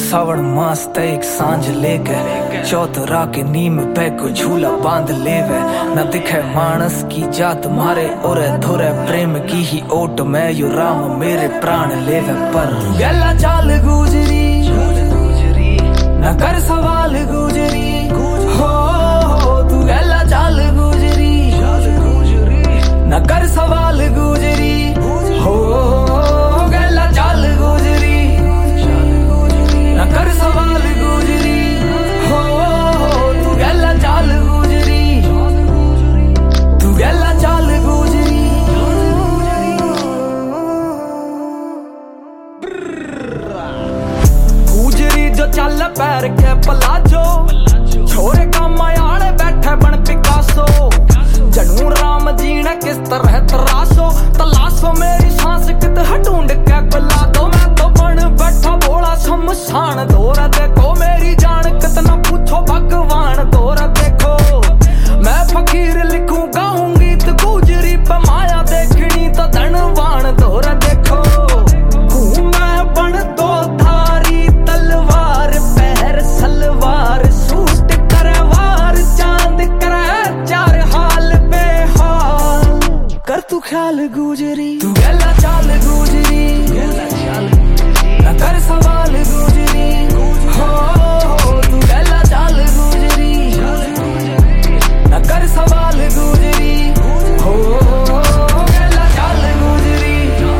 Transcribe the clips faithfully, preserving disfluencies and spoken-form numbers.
सावण मास ते एक सांझ लेके चौतरा के नीम पे को झूला बांध लेवे। न दिखे मानस की जात मारे और थोरे प्रेम की ही ओट में यो राम मेरे प्राण लेवे। पर गला चाल गुजरी न कर सवाल गुजरी हो तू गला चाल गुजरी न कर सवाल गुजरी हो गला चाल गुजरी न कर सवाल गुजरी हो तू गला चाल गुजरी तू गला चाल गुजरी। गुजरी जो चल पैर के पलाजो छोरे काम आले बैठे बन पिकासो। जनू राम जी ने किस तरह तरासो तलाशो मेरी सांस कित ढूंढ के पिला दो। मैं तो बन बैठा बोला शमशान दौरा देखो मेरी जान कितना पूछो भगवान दौरा देखो। मैं फकीर लिखूं गाऊं गीत गुजरी पे माया देखनी तो धनवान दौरा देखो। हूं मैं बन दो धारी तलवार पहर सलवार सूट करवार चांद करे चार हाल बेहाल कर तू ख्याल गुजरी तू गला चाल गुजरी न कर सवाल गुजरी हो तू गला चाल गुजरी न कर सवाल गुजरी हो गला चाल गुजरी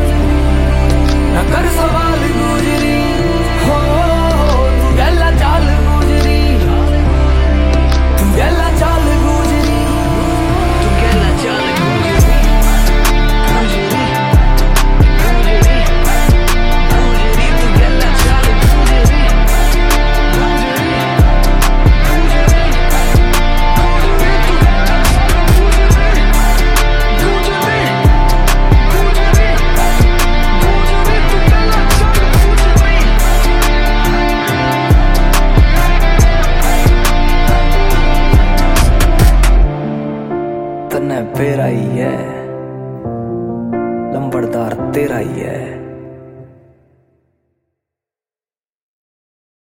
न कर सवाल गुजरी हो तू गला चाल गुजरी तू गला चाल गुजरी तू गला चाल गुजरी गुजरी गुजरी गुजरी तू गला चाल गुजरी गुजरी गुजरी तू गला चाल गुजरी गुजरी गुजरी गुजरी तू गला चाल गुजरी। तन्ने पेरा ही है लंबड़दार तेरा ही है।